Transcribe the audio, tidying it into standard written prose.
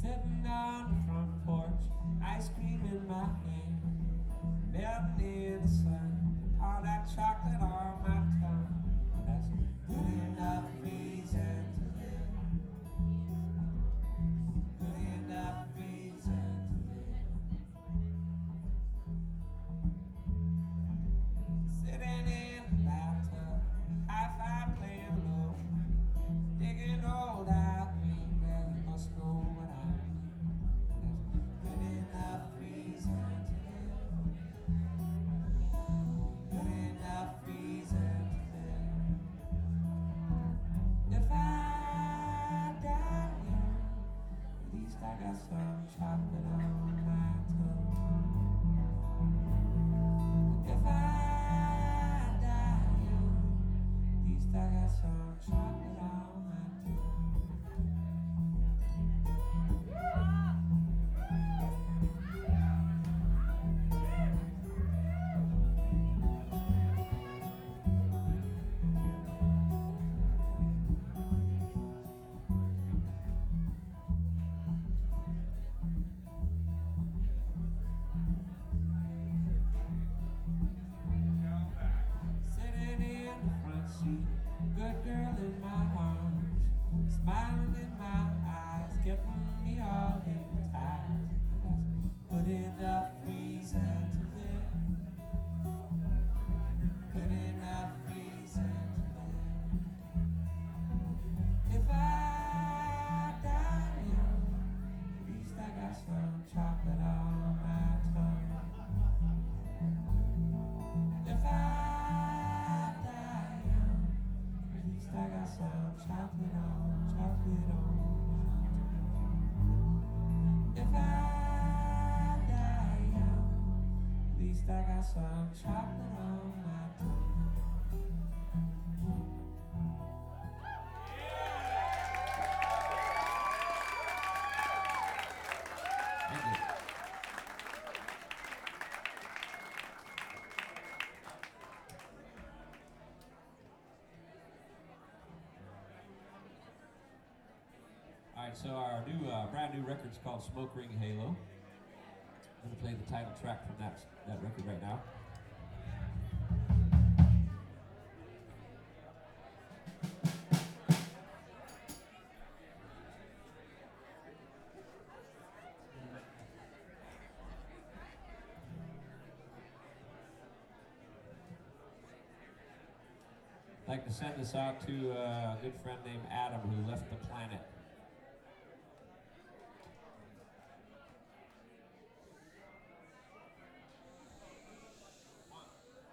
Sitting on the front porch, ice cream in my hand, melting in the sun, all that chocolate on my tongue. That's good enough reason to live. Good enough reason to live. Sitting in the bathtub, hi-fi playing low, digging old out green, well, you must know what I mean. That's good enough reason to live. Good enough reason to live. If I die young, at least I got some chocolate on my tongue. If I die young, at least I got some chocolate on my tongue. Sitting in the front seat, good girl in my arms, smiling in my eyes, getting me all hypnotized. That's good enough reason to live. Good enough reason to live. If I die young, at least I got some chocolate on my tongue. If I die young, at least I got some chocolate on, chocolate on. If I die young, at least I got some chocolate on my tongue. Thank you. All right, so our new, brand new record's called Smoke Ring Halo. I'm gonna play the title track from that record right now. I'd like to send this out to a good friend named Adam who left the planet